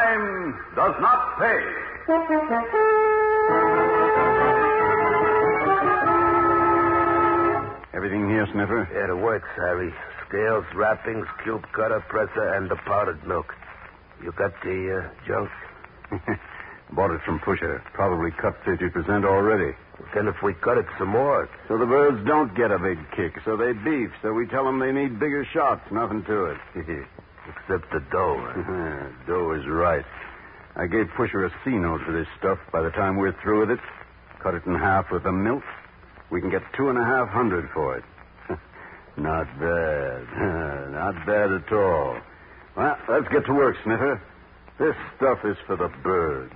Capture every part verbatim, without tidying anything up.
Crime does not pay. Everything here, Sniffer? Yeah, it works, Harry. Scales, wrappings, cube cutter, presser, and the powdered milk. You got the uh, junk? Bought it from Pusher. Probably cut fifty percent already. Then if we cut it some more... So the birds don't get a big kick, so they beef. So we tell them they need bigger shots. Nothing to it. Except the dough. Huh? Dough is right. I gave Pusher a C note for this stuff. By the time we're through with it, cut it in half with the milk, we can get two and a half hundred for it. Not bad. Not bad at all. Well, let's get to work, Sniffer. This stuff is for the birds.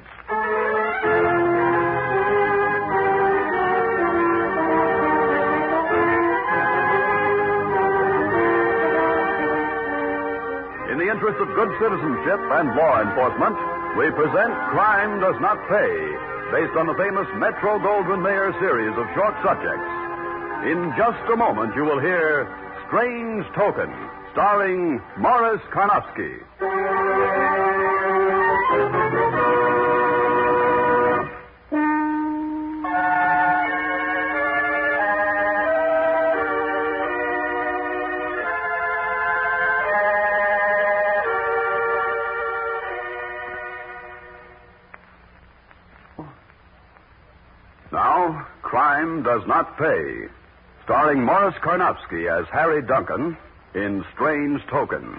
In the interest of good citizenship and law enforcement, we present Crime Does Not Pay, based on the famous Metro-Goldwyn-Mayer series of short subjects. In just a moment, you will hear Strange Token, starring Morris Karnofsky. Now, Crime Does Not Pay, starring Morris Karnofsky as Harry Duncan in Strange Token.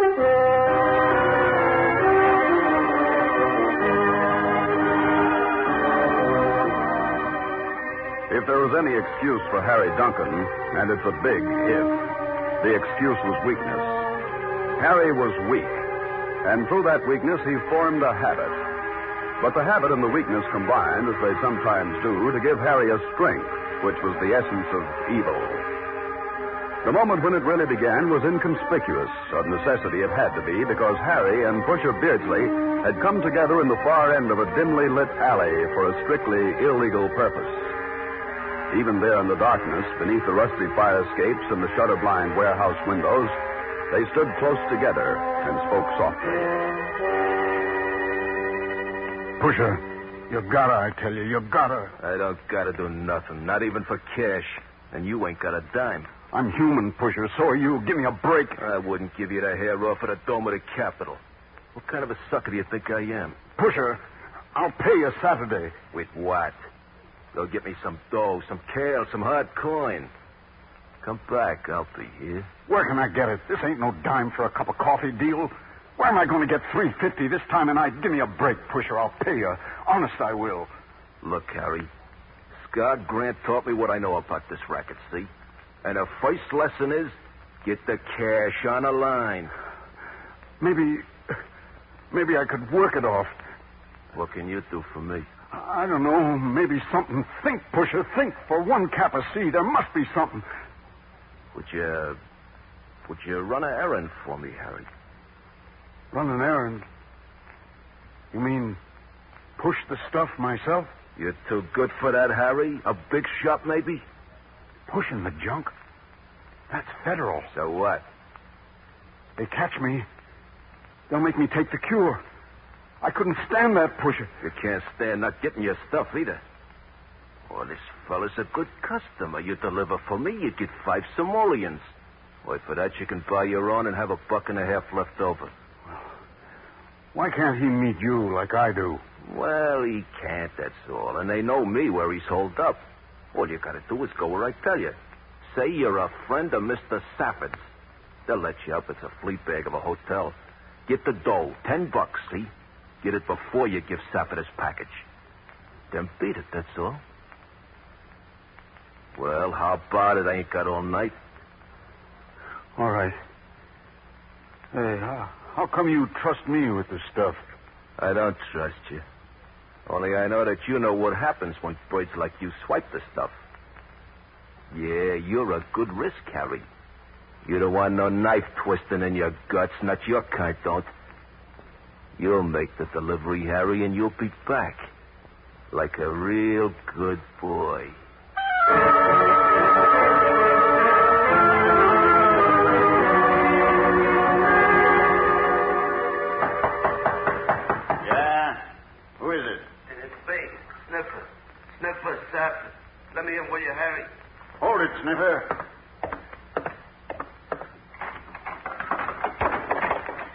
If there was any excuse for Harry Duncan, and it's a big if, the excuse was weakness. Harry was weak, and through that weakness he formed a habit. But the habit and the weakness combined, as they sometimes do, to give Harry a strength, which was the essence of evil. The moment when it really began was inconspicuous. Of necessity it had to be, because Harry and Pusher Beardsley had come together in the far end of a dimly lit alley for a strictly illegal purpose. Even there in the darkness, beneath the rusty fire escapes and the shutter-blind warehouse windows, they stood close together and spoke softly. Pusher, you gotta, I tell you, you gotta. I don't gotta do nothing, not even for cash. And you ain't got a dime. I'm human, Pusher, so are you. Give me a break. I wouldn't give you the hair off of the dome of the Capitol. What kind of a sucker do you think I am? Pusher, I'll pay you Saturday. With what? Go get me some dough, some kale, some hard coin. Come back, I'll be here. Where can I get it? This ain't no dime for a cup of coffee deal. Where am I going to get three fifty this time of night? Give me a break, Pusher. I'll pay you. Honest, I will. Look, Harry, Scott Grant taught me what I know about this racket, see? And the first lesson is get the cash on the line. Maybe, maybe I could work it off. What can you do for me? I don't know. Maybe something. Think, Pusher. Think. For one cap of C, there must be something. Would you, would you run an errand for me, Harry? Run an errand? You mean push the stuff myself? You're too good for that, Harry? A big shot, maybe? Pushing the junk? That's federal. So what? They catch me. They'll make me take the cure. I couldn't stand that, Pusher. You can't stand not getting your stuff either. Oh, this fella's a good customer. You deliver for me, you get five simoleons. Why, for that you can buy your own and have a buck and a half left over. Why can't he meet you like I do? Well, he can't, that's all. And they know me where he's holed up. All you gotta do is go where I tell you. Say you're a friend of Mister Safford's. They'll let you up. It's a flea bag of a hotel. Get the dough, ten bucks, see? Get it before you give Safford his package. Then beat it, that's all. Well, how about it? I ain't got all night. All right. Hey, how, how come you trust me with this stuff? I don't trust you. Only I know that you know what happens when birds like you swipe the stuff. Yeah, you're a good risk, Harry. You don't want no knife twisting in your guts, not your kind, don't. You'll make the delivery, Harry, and you'll be back. Like a real good boy.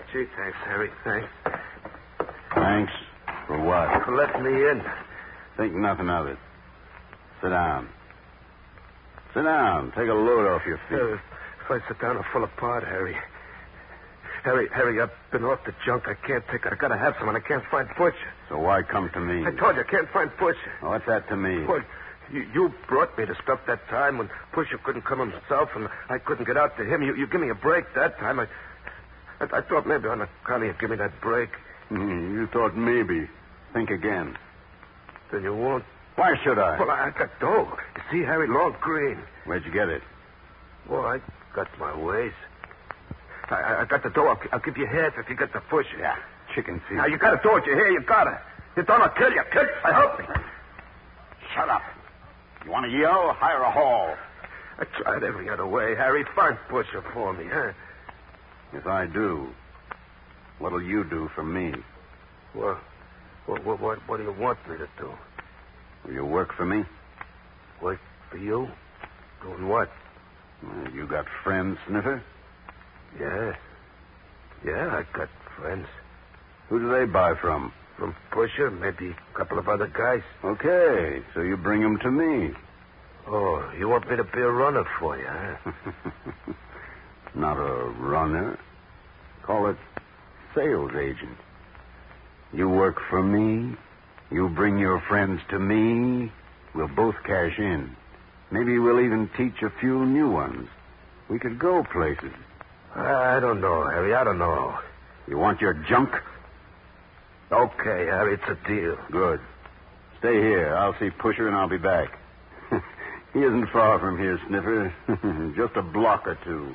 Gee, thanks, Harry. Thanks. Thanks. For what? For letting me in. Think nothing of it. Sit down. Sit down. Take a load off your feet. Uh, if I sit down, I'll fall apart, Harry. Harry, Harry, I've been off the junk. I can't take it. I gotta have someone. I can't find Butcher. So why come to me? I told you I can't find Butcher. Oh, what's that to me? Well, you, you brought me the stuff that time when Pusher couldn't come himself and I couldn't get out to him. You, you give me a break that time. I, I, I thought maybe on account of you give me that break. Mm, you thought maybe. Think again. Then you won't. Why should I? Well, I got dough. You see, Harry, long green. Where'd you get it? Well, I got my ways. I, I got the dough. I'll, I'll give you half if you get the Pusher. Yeah, chicken feed. Now, you got to do it. You hear? You got to. You don't, I'll kill you. Kill you. Help me. Shut up. You want to yell? Hire a hall. I tried every other way, Harry. Find Pusher for me, huh? If I do, what'll you do for me? Well, what, what, what, what do you want me to do? Will you work for me? Work for you? Doing what? Well, you got friends, Sniffer? Yeah. Yeah, I got friends. Who do they buy from? From Pusher, maybe a couple of other guys. Okay, so you bring them to me. Oh, you want me to be a runner for you, huh? Not a runner. Call it sales agent. You work for me. You bring your friends to me. We'll both cash in. Maybe we'll even teach a few new ones. We could go places. I don't know, Harry. I don't know. You want your junk? Okay, Harry, it's a deal. Good. Stay here. I'll see Pusher and I'll be back. He isn't far from here, Sniffer. Just a block or two.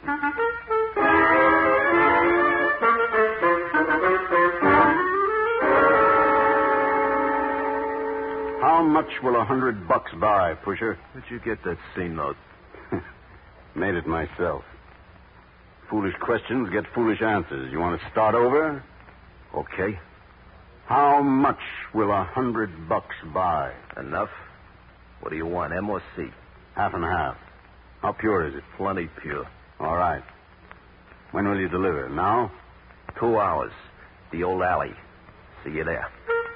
How much will a hundred bucks buy, Pusher? Where'd you get that C note? Made it myself. Foolish questions get foolish answers. You want to start over? Okay. How much will a hundred bucks buy? Enough? What do you want, M or C? Half and half. How pure is it? Plenty pure. All right. When will you deliver? Now? Two hours. The old alley. See you there.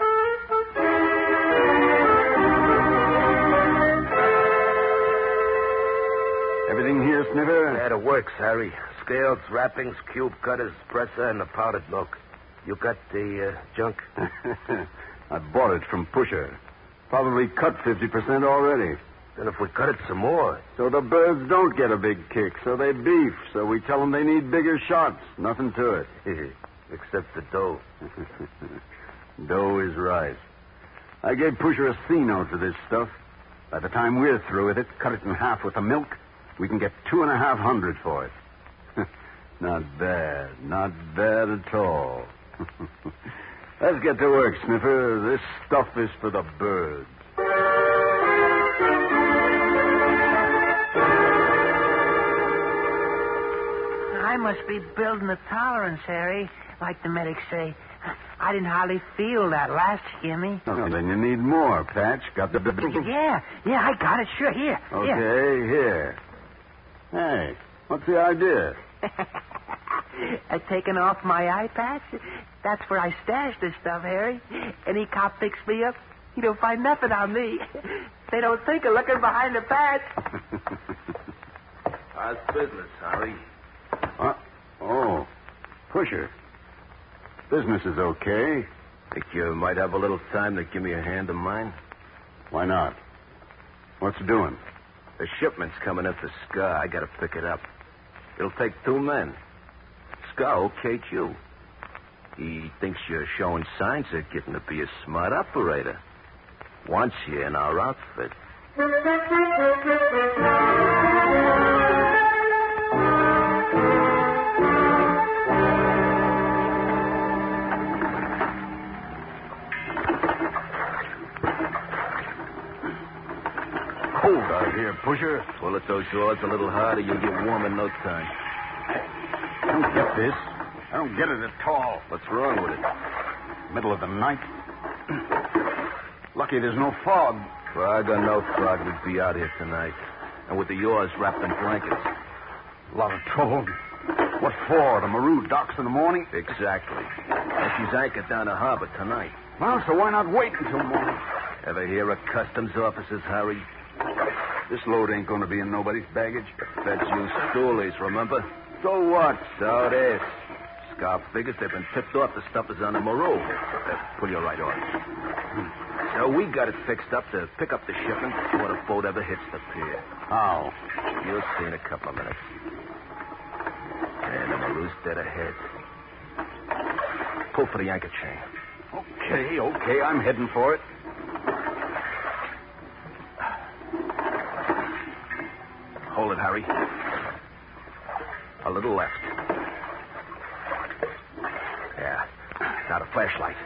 Everything here, Sniffer? Yeah, it works, Harry. Scales, wrappings, cube cutters, presser, and the powdered milk. You got the uh, junk? I bought it from Pusher. Probably cut fifty percent already. Then if we cut it some more. So the birds don't get a big kick, so they beef. So we tell them they need bigger shots. Nothing to it. Except the dough. Dough is right. I gave Pusher a C note for this stuff. By the time we're through with it, cut it in half with the milk, we can get two and a half hundred for it. Not bad. Not bad at all. Let's get to work, Sniffer. This stuff is for the birds. I must be building a tolerance, Harry, like the medics say. I didn't hardly feel that last shimmy. Oh, then you need more, Patch. Got the... Yeah, yeah, I got it. Sure, here. Okay, here. here. Hey, what's the idea? I've taken off my eye patch. That's where I stashed this stuff, Harry. Any cop picks me up, he don't find nothing on me. They don't think of looking behind the patch. How's business, Harry? Uh, oh, Pusher. Business is okay. Think you might have a little time to give me a hand of mine? Why not? What's it doing? The shipment's coming up to Scar. I gotta pick it up. It'll take two men. Scar okayed you. He thinks you're showing signs of getting to be a smart operator. Wants you in our outfit. Cold out here, Pusher. Pull at those doors a little harder, you'll get warm in no time. I don't get this. I don't get it at all. What's wrong with it? Middle of the night. Lucky there's no fog. Frog or no frog, we'd be out here tonight. And with the yours wrapped in blankets. A lot of trouble. What for? The Maru docks in the morning? Exactly. And she's anchored down the harbor tonight. Well, so why not wait until morning? Ever hear of customs officers, Harry? This load ain't going to be in nobody's baggage. Feds use stoolies, remember? So what? So it is. Scar figures they've been tipped off the stuff is on the Maru. They'll pull you right on. So we got it fixed up to pick up the shipment before the boat ever hits the pier. How? You'll see in a couple of minutes. And the Maru's dead ahead. Pull for the anchor chain. Okay, okay, I'm heading for it. Hold it, Harry. A little left. Yeah. Now the flashlight.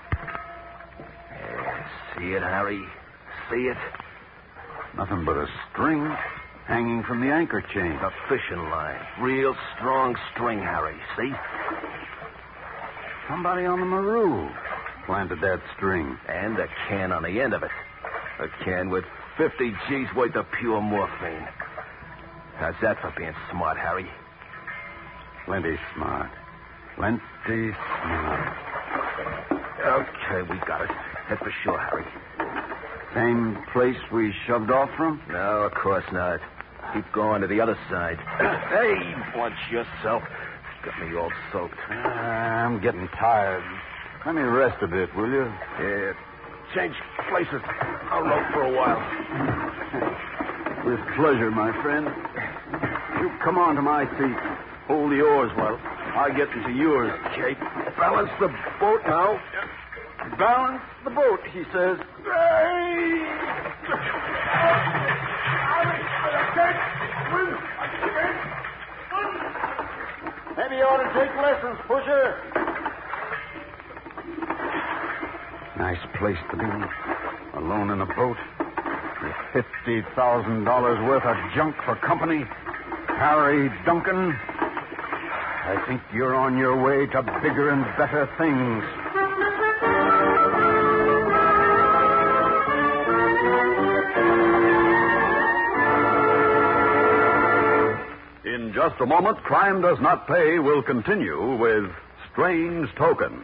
Yeah, see it, Harry? See it? Nothing but a string hanging from the anchor chain. A fishing line. Real strong string, Harry. See? Somebody on the Maru planted that string. And a can on the end of it. A can with fifty G's worth of pure morphine. How's that for being smart, Harry? Plenty smart. Plenty smart. Okay, we got it. Head for shore, Harry. Same place we shoved off from? No, of course not. Keep going to the other side. Hey, watch yourself. Got me all soaked. Uh, I'm getting tired. Let me rest a bit, will you? Yeah. Change places. I'll row for a while. With pleasure, my friend. You come on to my seat. Hold the oars while I get into yours. Okay. Balance the boat now. Balance the boat, he says. Maybe you ought to take lessons, Pusher. Nice place to be. Alone in a boat. With fifty thousand dollars worth of junk for company. Harry Duncan, I think you're on your way to bigger and better things. In just a moment, Crime Does Not Pay will continue with Strange Token.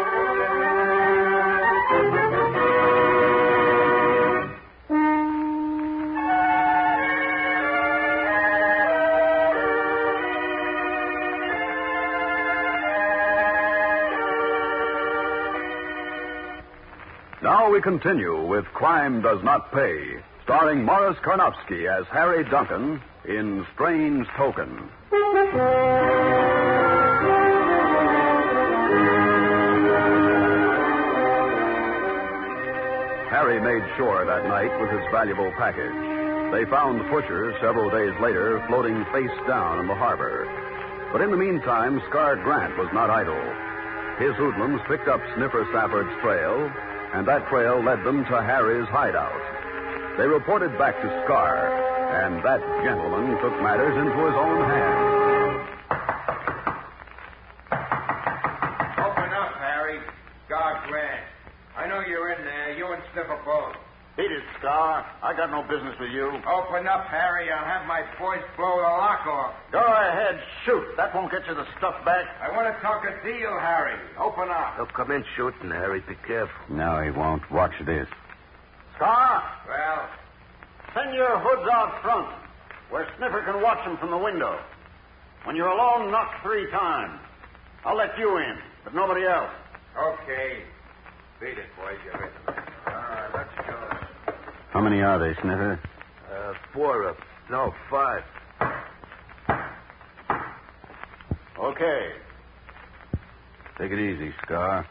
Now we continue with Crime Does Not Pay, starring Morris Karnofsky as Harry Duncan in Strange Token. Harry made shore that night with his valuable package. They found Pusher several days later floating face down in the harbor. But in the meantime, Scar Grant was not idle. His hoodlums picked up Sniffer Safford's trail, and that trail led them to Harry's hideout. They reported back to Scar, and that gentleman took matters into his own hands. Open up, Harry. Scar Grant. I know you're in there. You and Sniffer both. Beat it, Scar. I got no business with you. Open up, Harry. I'll have my boys blow the lock off. Go ahead, shoot. That won't get you the stuff back. I want to talk a deal, Harry. Open up. He'll come in shooting, Harry. Be careful. No, he won't. Watch this. Scar, Well, send your hoods out front, where Sniffer can watch them from the window. When you're alone, knock three times. I'll let you in, but nobody else. okay. Beat it, boys. You're in. All right, let's go. How many are they, Sniffer? Uh, four of No, five. Okay. Take it easy, Scar.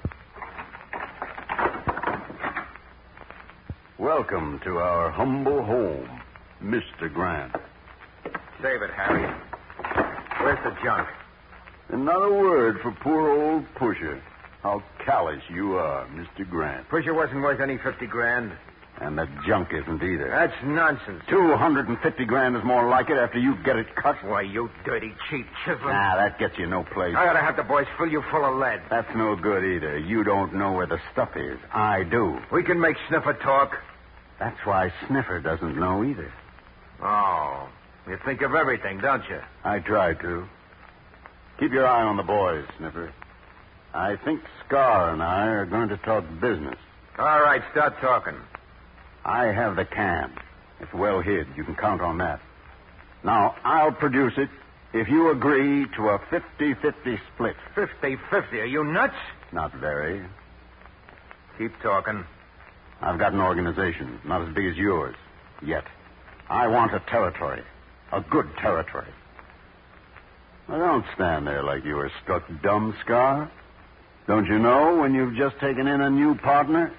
Welcome to our humble home, Mister Grant. Save it, Harry. Where's the junk? Another word for poor old Pusher. How callous you are, Mister Grant. Pusher wasn't worth any fifty grand. And the junk isn't either. That's nonsense. Two hundred and fifty grand is more like it after you get it cut. Why, you dirty cheap chisel. Nah, that gets you no place. I ought to have the boys fill you full of lead. That's no good either. You don't know where the stuff is. I do. We can make Sniffer talk. That's why Sniffer doesn't know either. Oh, you think of everything, don't you? I try to. Keep your eye on the boys, Sniffer. I think Scar and I are going to talk business. All right, start talking. I have the can. It's well hid. You can count on that. Now, I'll produce it if you agree to a fifty-fifty split. Fifty-fifty. Are you nuts? Not very. Keep talking. I've got an organization, not as big as yours, yet. I want a territory, a good territory. Now, don't stand there like you were struck dumb, Scar. Don't you know when you've just taken in a new partner?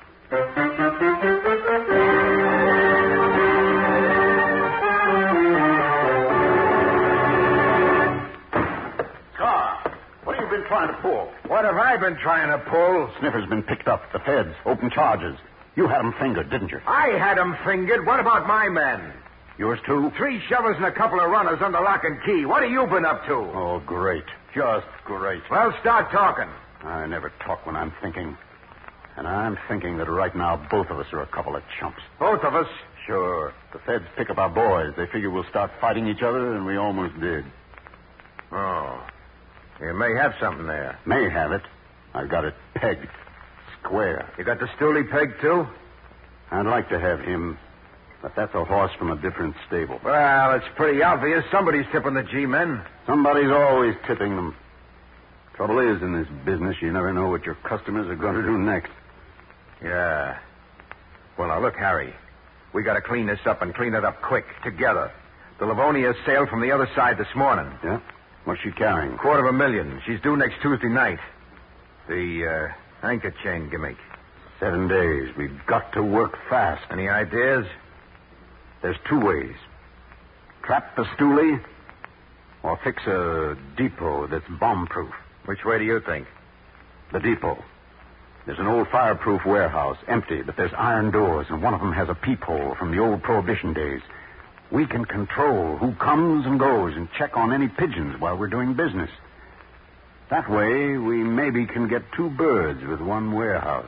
Scar, what have you been trying to pull? What have I been trying to pull? Sniffer's been picked up. The feds. Open charges. You had him fingered, didn't you? I had 'em fingered. What about my men? Yours, too? Three shovers and a couple of runners under lock and key. What have you been up to? Oh, great. Just great. Well, start talking. I never talk when I'm thinking. And I'm thinking that right now both of us are a couple of chumps. Both of us? Sure. The feds pick up our boys. They figure we'll start fighting each other, and we almost did. Oh. You may have something there. May have it. I've got it pegged. Square. You got the stoolie pegged, too? I'd like to have him, but that's a horse from a different stable. Well, it's pretty obvious. Somebody's tipping the G-men. Somebody's always tipping them. Trouble is, in this business, you never know what your customers are going to do next. Yeah. Well, now, look, Harry. We got to clean this up and clean it up quick, together. The Livonia sailed from the other side this morning. Yeah? What's she carrying? Quarter of a million. She's due next Tuesday night. The uh, anchor chain gimmick. Seven days. We've got to work fast. Any ideas? There's two ways. Trap the stoolie or fix a depot that's bomb-proof. Which way do you think? The depot. There's an old fireproof warehouse, empty, but there's iron doors, and one of them has a peephole from the old Prohibition days. We can control who comes and goes and check on any pigeons while we're doing business. That way, we maybe can get two birds with one warehouse.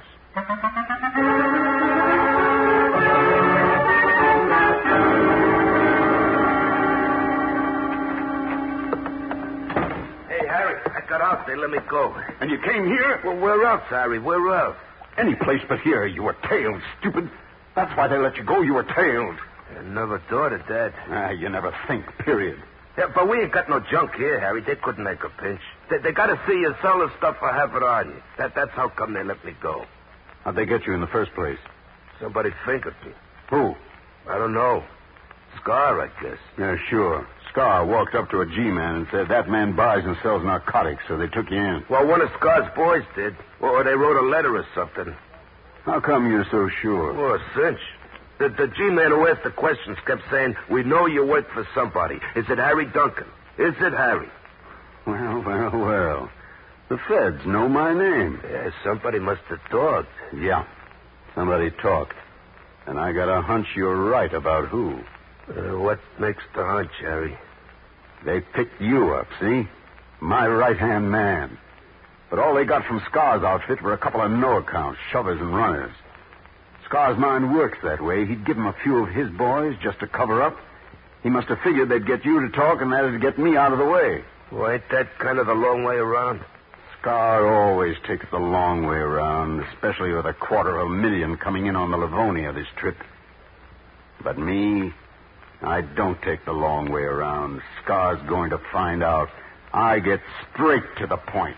Hey, Harry, I got out. They let me go. And you came here? Well, where else, Harry? Where else? Any place but here. You were tailed, stupid. That's why they let you go. You were tailed. I never thought of that. Ah, you never think, period. Yeah, but we ain't got no junk here, Harry. They couldn't make a pinch. They, they got to see you sell the stuff or have it on you. That, that's how come they let me go. How'd they get you in the first place? Somebody fingered me. Who? I don't know. Scar, I guess. Yeah, sure. Scar walked up to a G-man and said that man buys and sells narcotics, so they took you in. Well, one of Scar's boys did. Or they wrote a letter or something. How come you're so sure? Oh, a cinch. The, the G-man who asked the questions kept saying, we know you work for somebody. Is it Harry Duncan? Is it Harry? Well, well, well. The feds know my name. Yeah, somebody must have talked. Yeah, somebody talked. And I got a hunch you're right about who. Uh, what makes the hunch, Harry? They picked you up, see? My right-hand man. But all they got from Scar's outfit were a couple of no-accounts, shovers and runners. Scar's mind works that way. He'd give them a few of his boys just to cover up. He must have figured they'd get you to talk, and that'd get me out of the way. Well, ain't that kind of the long way around? Scar always takes the long way around, especially with a quarter of a million coming in on the Livonia this trip. But me, I don't take the long way around. Scar's going to find out. I get straight to the point.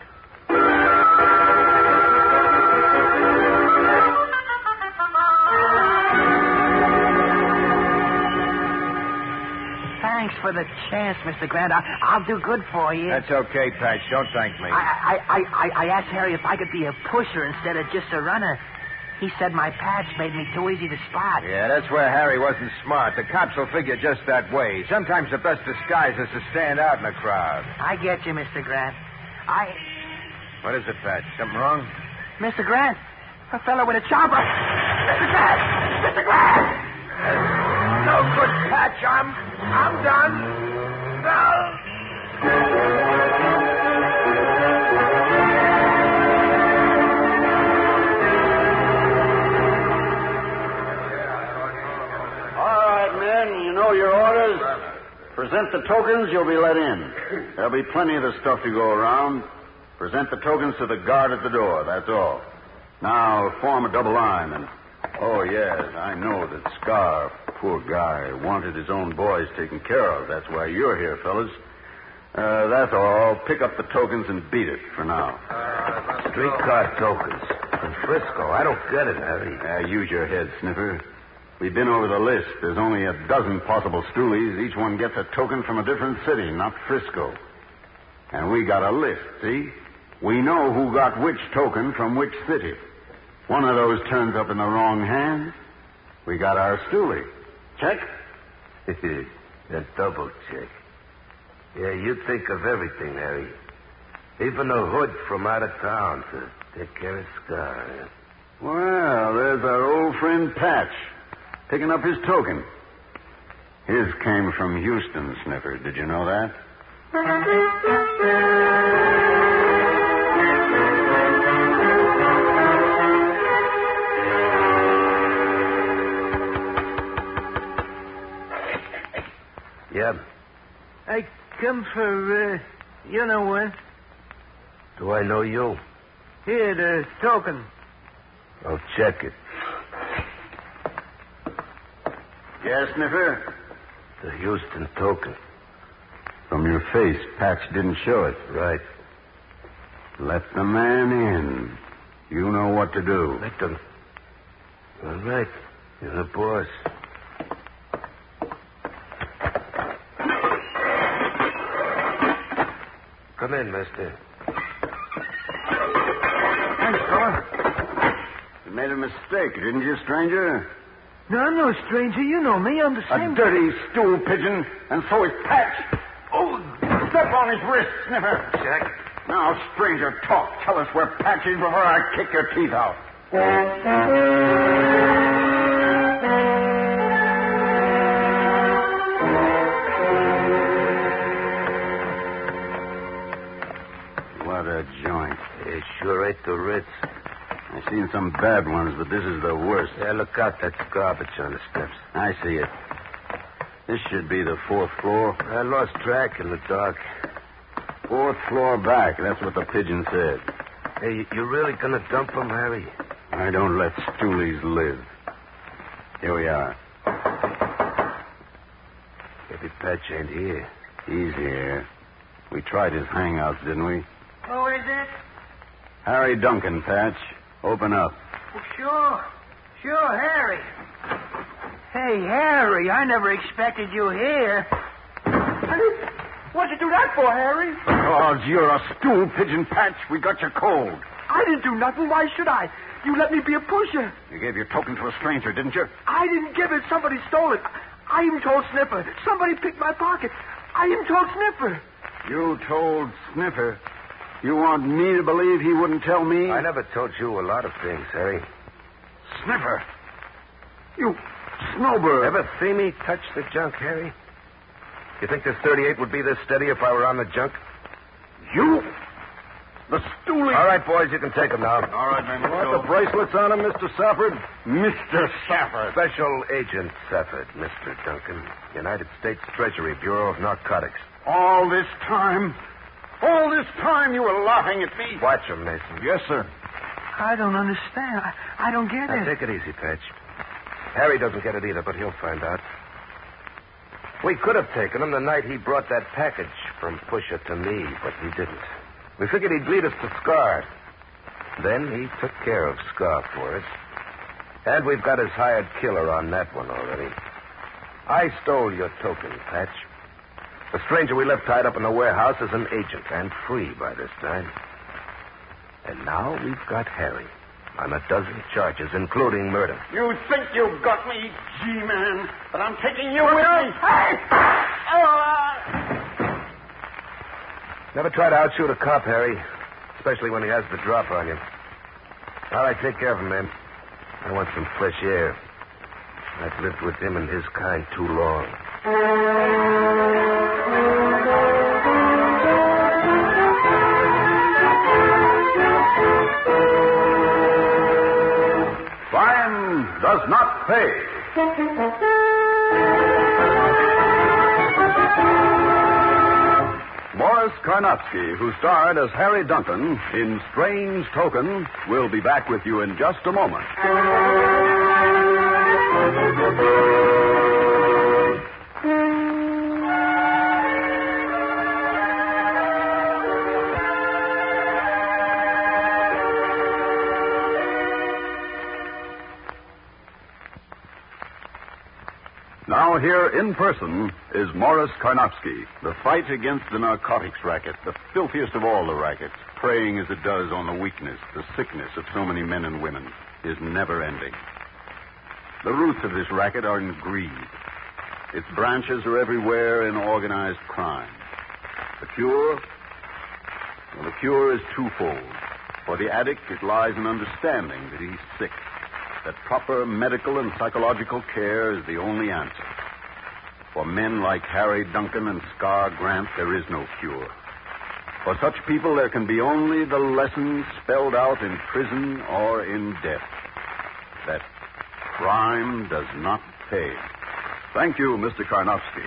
Thanks for the chance, Mister Grant. I, I'll do good for you. That's okay, Patch. Don't thank me. I, I, I, I asked Harry if I could be a pusher instead of just a runner. He said my patch made me too easy to spot. Yeah, that's where Harry wasn't smart. The cops will figure just that way. Sometimes the best disguise is to stand out in a crowd. I get you, Mister Grant. I... What is it, Patch? Something wrong? Mister Grant, a fellow with a chopper. Mister Grant! Mister Grant! No good, Patch. I'm... I'm done. No. All right, men, you know your orders. Present present the tokens, you'll be let in. There'll be plenty of the stuff to go around. Present the tokens to the guard at the door, that's all. Now, form a double line and... Oh, yes, I know that Scar, poor guy, wanted his own boys taken care of. That's why you're here, fellas. Uh, that's all. Pick up the tokens and beat it for now. Uh, Streetcar tokens. From Frisco. I don't get it, Harry. Uh, use your head, Sniffer. We've been over the list. There's only a dozen possible stoolies. Each one gets a token from a different city, not Frisco. And we got a list, see? We know who got which token from which city. One of those turns up in the wrong hands. We got our stoolie. Check? A double check. Yeah, you think of everything, Harry. Even a hood from out of town to take care of Scar. Well, there's our old friend Patch, picking up his token. His came from Houston, Sniffer. Did you know that? Yeah. I come for, uh, you know what? Do I know you? Here, the token. I'll check it. Yes, Sniffer? The Houston token. From your face, Patch didn't show it. Right. Let the man in. You know what to do. Let them. All right. You're the boss. Come in, mister. Thanks, fella. You made a mistake, didn't you, stranger? No, I'm no stranger. You know me. I'm the same. A dirty stool pigeon, and so is Patch. Oh, step on his wrist, Sniffer. Check. Now, stranger, talk. Tell us where Patch is before I kick your teeth out. What a joint. It sure ain't the Ritz. I've seen some bad ones, but this is the worst. Yeah, look out. That's garbage on the steps. I see it. This should be the fourth floor. I lost track in the dark. Fourth floor back. That's what the pigeon said. Hey, you, you really gonna dump him, Harry? I don't let stoolies live. Here we are. Maybe Patch ain't here. He's here. We tried his hangouts, didn't we? Who is it? Harry Duncan, Patch. Open up. Oh, sure. Sure, Harry. Hey, Harry, I never expected you here. What'd you do that for, Harry? Because you're a stool pigeon, Patch. We got you cold. I didn't do nothing. Why should I? You let me be a pusher. You gave your token to a stranger, didn't you? I didn't give it. Somebody stole it. I even told Sniffer. Somebody picked my pocket. I even told Sniffer. You told Sniffer. You want me to believe he wouldn't tell me? I never told you a lot of things, Harry. Sniffer. You snowbird. Ever see me touch the junk, Harry? You think this thirty-eight would be this steady if I were on the junk? You? The stoolie. All right, boys, you can take them now. All right, man. Want the bracelets on him, Mister Safford? Mister Safford. Special Agent Safford, Mister Duncan. United States Treasury, Bureau of Narcotics. All this time? All this time you were laughing at me? Watch him, Mason. Yes, sir. I don't understand. I, I don't get Now, it. take it easy, Patch. Harry doesn't get it either, but he'll find out. We could have taken him the night he brought that package from Pusher to me, but he didn't. We figured he'd lead us to Scar. Then he took care of Scar for us. And we've got his hired killer on that one already. I stole your token, Patch. The stranger we left tied up in the warehouse is an agent, and free by this time. And now we've got Harry on a dozen charges, including murder. You think you've got me, G-Man, but I'm taking you with me. Hey! Oh, Never try to outshoot a cop, Harry, especially when he has the drop on you. All right, take care of him, man. I want some fresh air. I've lived with him and his kind too long. Crime does not pay. Karnofsky, who starred as Harry Duncan in Strange Token, will be back with you in just a moment. Now here in person is Morris Karnofsky. The fight against the narcotics racket, the filthiest of all the rackets, preying as it does on the weakness, the sickness of so many men and women, is never ending. The roots of this racket are in greed. Its branches are everywhere in organized crime. The cure? Well, the cure is twofold. For the addict, it lies in understanding that he's sick, that proper medical and psychological care is the only answer. For men like Harry Duncan and Scar Grant, there is no cure. For such people, there can be only the lessons spelled out in prison or in death. That crime does not pay. Thank you, Mister Karnofsky.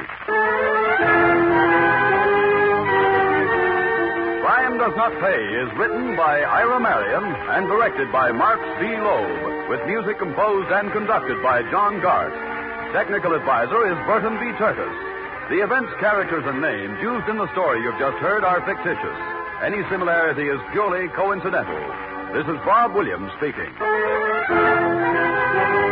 Crime Does Not Pay is written by Ira Marion and directed by Mark C. Loeb, with music composed and conducted by John Gart. Technical advisor is Burton B. Turtis. The events, characters, and names used in the story you've just heard are fictitious. Any similarity is purely coincidental. This is Bob Williams speaking.